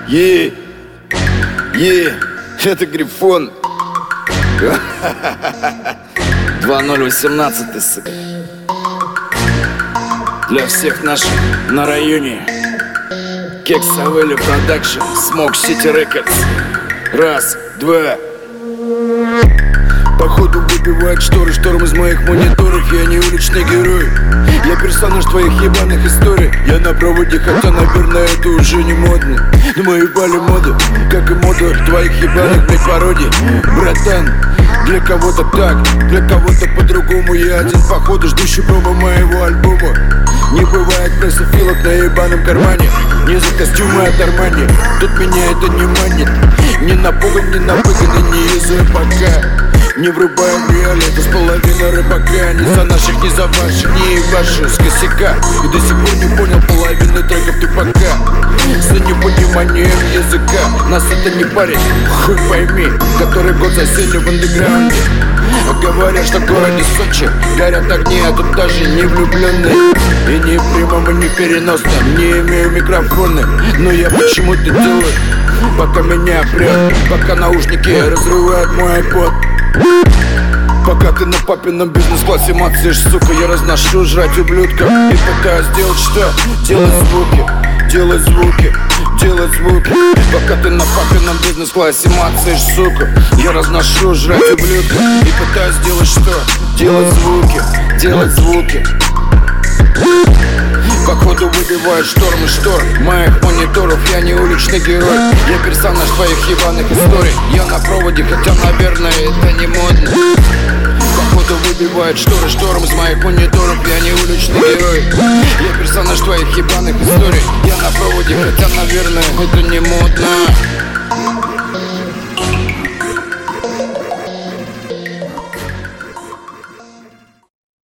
Это Грифон. 2018, сука. Для всех наших на районе. Кекс Авелли Продакшн, Smoke City Records. Раз, два. Походу выбивает шторы, шторм из моих мониторов. Я не уличный герой, я персонаж твоих ебаных историй. Я на проводе, хотя, наверное, это уже не модно. Но мы ебали моду, как и моду твоих ебаных, блядь, пародий. Братан, для кого-то так, для кого-то по-другому. Я один, походу, ждущий промо моего альбома. Не бывает прессофилок на ебаном кармане. Не за костюмы от Армани, тут меня это не манит. Не напуган, не напуган и не из пока. Не врубаем реалии, это с половины рыбака. Не за наших, не за ваших, не ваших с косяка. И до сих пор не понял половины треков ты пока. За непониманием языка нас это не парит, хуй пойми. Который год засели в андеграунде. А говорят, что в городе Сочи горят огни, а тут даже не влюбленные. И не в прямом, и не переносном, не имею микрофона. Но я почему-то делаю, пока меня прет, пока наушники разрывают мой iPod. Пока ты на папином бизнес-классе мацаешь, сука, я разношу жрать ублюдка. И пытаюсь сделать что? Делать звуки, делать звуки, делать звуки. Пока ты на папином бизнес-классе мацаешь, сука, я разношу жрать ублюдка. И пытаюсь сделать что? Делать звуки, делать звуки. Походу выбивает штормы штор моих мониторов. Я не уличный герой, я персонаж твоих ебаных историй. Я на проводе, хотя, наверное, это не модно. Походу выбивает шторы шторм из моих мониторов. Я не уличный герой, я персонаж твоих ебаных историй. Я на проводе, хотя, наверное, это не модно.